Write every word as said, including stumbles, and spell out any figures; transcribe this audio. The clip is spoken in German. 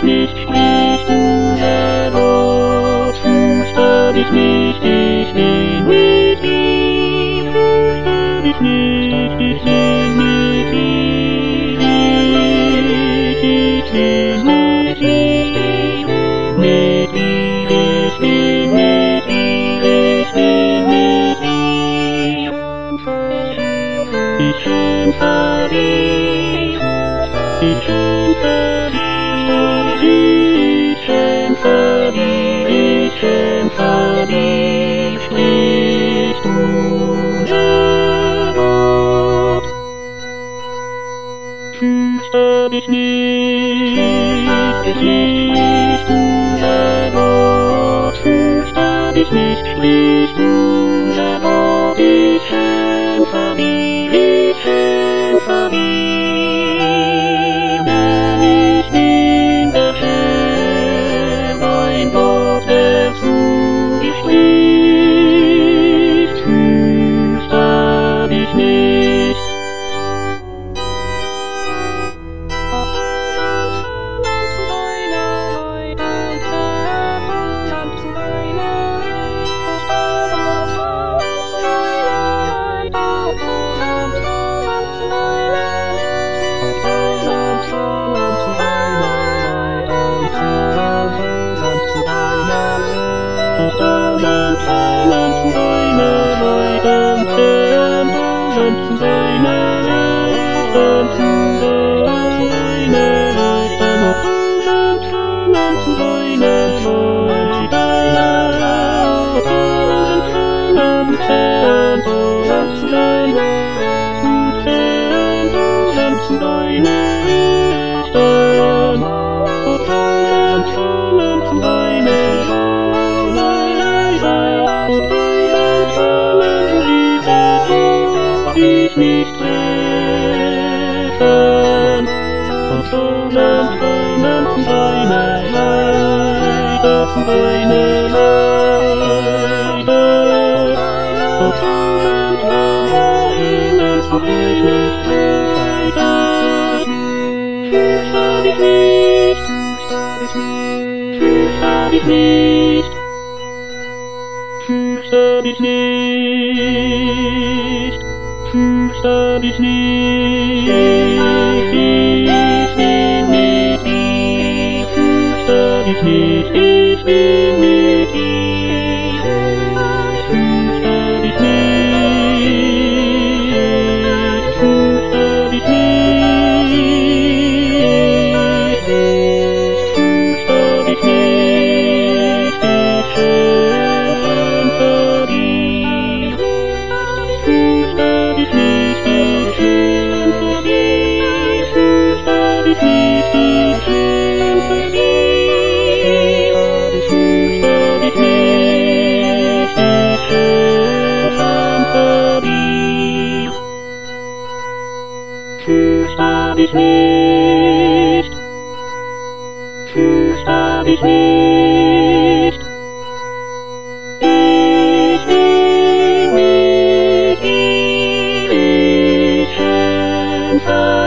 dich nicht, sprichst du selber. Fürchte dich nicht, ich bin mit dir. Fürchte dich nicht, ich bin mit dir. Ich bin mit dir. Mit dir, ich bin mit dir. Ich bin mit dir. Ich kämpfe dich. Ich kämpfe dich. Ich kämpfe dich. Ich kämpfe dich. Sprichst du selber. Fürchte dich nicht. Es sprichst du selber. Fürchte dich nicht. Sprichst du selber. Ich kämpfe dich. Ich kämpfe dich. Denn ich bin der Herr, dein Gott, der zu dir spricht. Fürchte dich nicht. Nicht treffen, und sollen kommen zu deine Leide, zu deine Leide, und sollen kommen zu deine Leide. Fürchte dich nicht, fürchte dich nicht, fürchte dich nicht. Fürchte dich nicht, ich bin mit dir. Fürchte dich nicht, ich bin mit dir. Fürchte dich nicht, fürchte dich nicht. Fürchte dich nicht, ich kämpfe dir. Fürchte dich nicht, ich kämpfe dir. Fürchte dich nicht, ich kämpfe dir. Fürchte dich nicht, ich kämpfe dir. Fürchte dich nicht, fürchte dich nicht. Ich bin mit dir, ich kämpfe.